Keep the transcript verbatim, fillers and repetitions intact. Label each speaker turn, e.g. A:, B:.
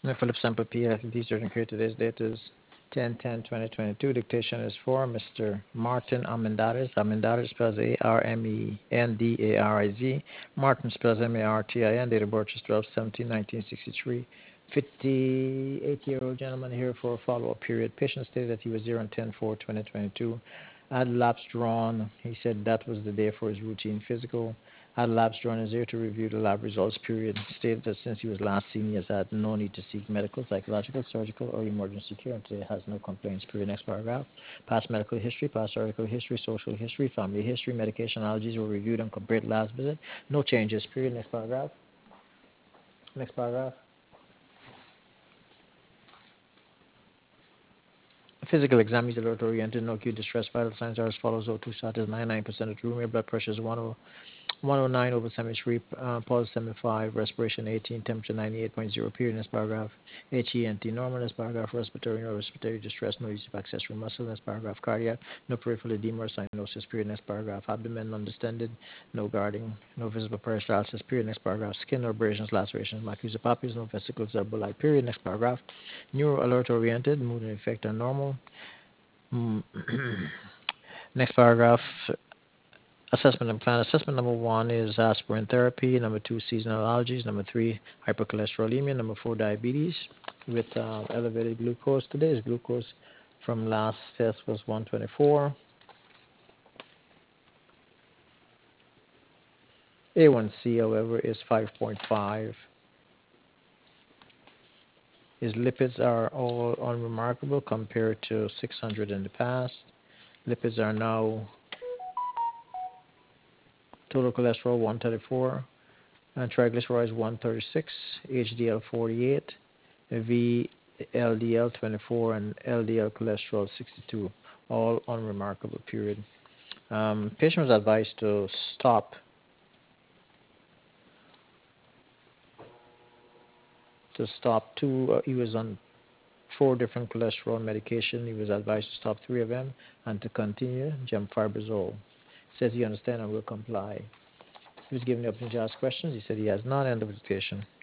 A: Philip Sample P. F. Research and created today's date is ten ten twenty twenty-two. Dictation is for Mister Martin Armendariz. Armendariz spells A R M E N D A R I Z. Martin spells M A R T I N. Date of birth is twelve seventeen nineteen sixty-three. fifty-eight-year-old gentleman here for a follow-up period. Patient stated that he was zero and ten four twenty twenty-two. Had labs drawn. He said that was the day for his routine physical. Had labs drawn his ear to review the lab results period. Stated that since he was last seen, he has had no need to seek medical, psychological, surgical, or emergency care, and today has no complaints. Period. Next paragraph. Past medical history, past article history, social history, family history, medication, allergies were reviewed and compared last visit. No changes. Period. Next paragraph. Next paragraph. Physical exam is alert oriented, no acute distress. Vital signs are as follows: O two status ninety-nine percent of room air, blood pressure is one oh nine over seventy-three, uh, pulse seventy-five, respiration eighteen, temperature ninety-eight point zero. Period. Next paragraph. H E N T normal. Next paragraph. Respiratory, no respiratory distress, no use of accessory muscle. Next paragraph. Cardiac, no peripheral edema or cyanosis. Period. Next paragraph. Abdomen undistended, no guarding, no visible peristalsis. Period. Next paragraph. Skin or abrasions, lacerations, macula papilla, no vesicles or bulli. Period. Next paragraph. Neuro alert oriented, mood and effect are normal. Mm. Next paragraph. Assessment and plan. Assessment number one is aspirin therapy. Number two, seasonal allergies. Number three, hypercholesterolemia. Number four, diabetes with uh, elevated glucose. Today's glucose from last test was one twenty-four. A one C, however, is five point five. His lipids are all unremarkable compared to six hundred in the past. Lipids are now total cholesterol one thirty-four, and triglycerides one thirty-six, H D L forty-eight, V L D L twenty-four, and L D L cholesterol sixty-two, all unremarkable. Period. Um, patient was advised to stop to stop two. Uh, he was on four different cholesterol medication. He was advised to stop three of them and to continue gemfibrozole. Says he understands and will comply. He was given the opportunity to ask questions. He said he has none. End of dictation.